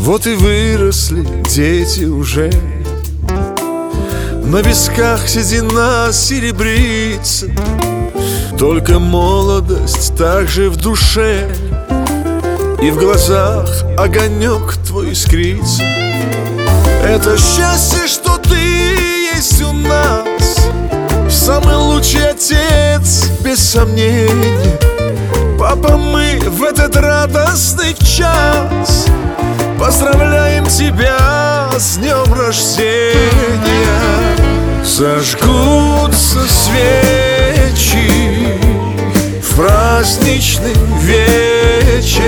Вот и выросли дети уже, на висках седина серебрится, только молодость также в душе, и в глазах огонек твой искрится. Это счастье, что ты есть у нас, самый лучший отец, без сомнения. Папа, мы в этот радостный час поздравляем тебя с днем рождения. Зажгутся свечи в праздничный вечер.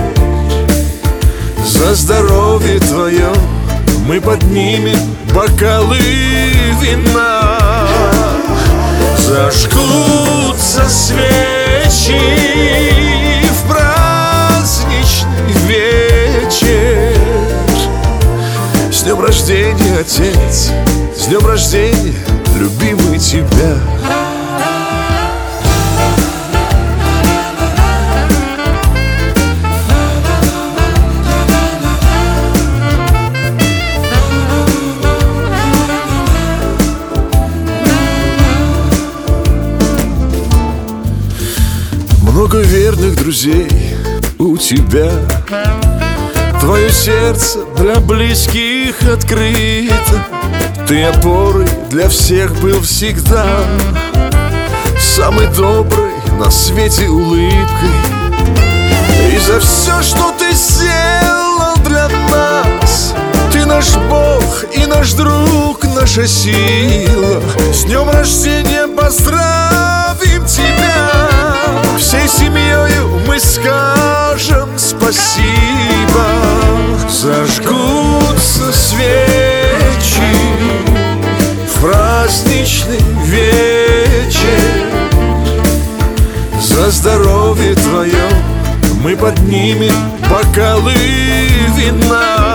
За здоровье твое мы поднимем бокалы вина. Зажгутся свечи в праздничный вечер. С днем рождения, отец, с днем рождения, любимый, тебя. Много верных друзей у тебя, твое сердце для близких открыто. Ты опорой для всех был всегда, самый добрый на свете улыбкой. И за все, что ты сделал для нас, ты наш Бог и наш друг, наша сила. С днем рождения поздравим тебя. Всей семьёю мы скажем спасибо. Зажгутся свечи в праздничный вечер. За здоровье твое мы поднимем бокалы вина.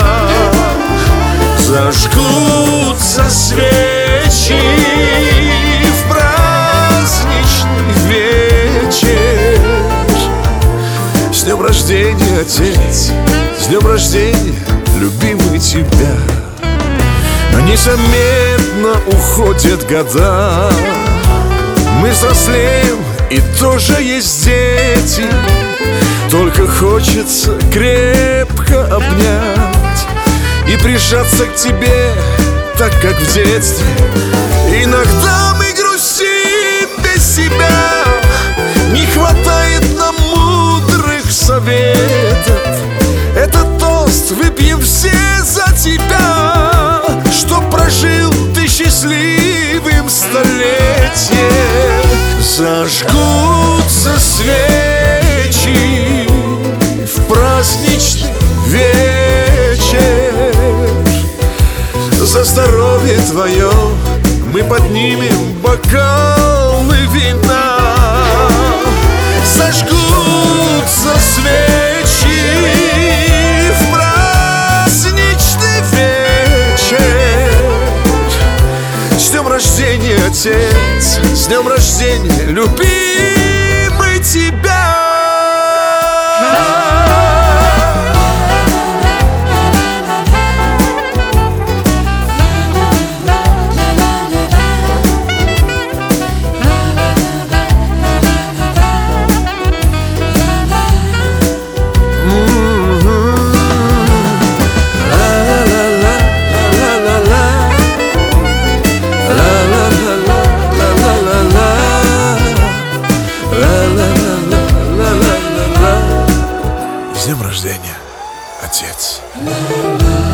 Зажгутся свечи в праздничный вечер. С днем рождения, отец, с днем рождения, любимый, тебя. Незаметно уходят года, мы взрослеем и тоже есть дети. Только хочется крепко обнять и прижаться к тебе, так как в детстве. Иногда мы грустим без тебя, не хватает нам мудрых советов. Этот тост выпьем все за тебя, чтоб прожил ты счастливым столетие. Зажгутся свечи в праздничный вечер. За здоровье твое мы поднимем бокалы вина. Зажгутся свечи в праздничный вечер. С днем рождения, отец, с днем рождения, любимый, тебя. С днем рождения, отец.